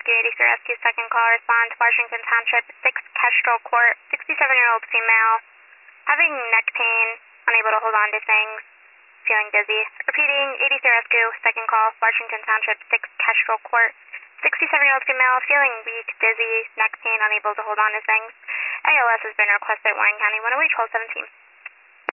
Rescue, 83 Rescue, second call, respond to Washington Township, 6 Kestrel Court, 67-year-old female, having neck pain, unable to hold on to things, feeling dizzy. Repeating, 83 Rescue, second call, Washington Township, 6 Kestrel Court, 67-year-old female, feeling weak, dizzy, neck pain, unable to hold on to things. ALS has been requested at Warren County, 108-1217.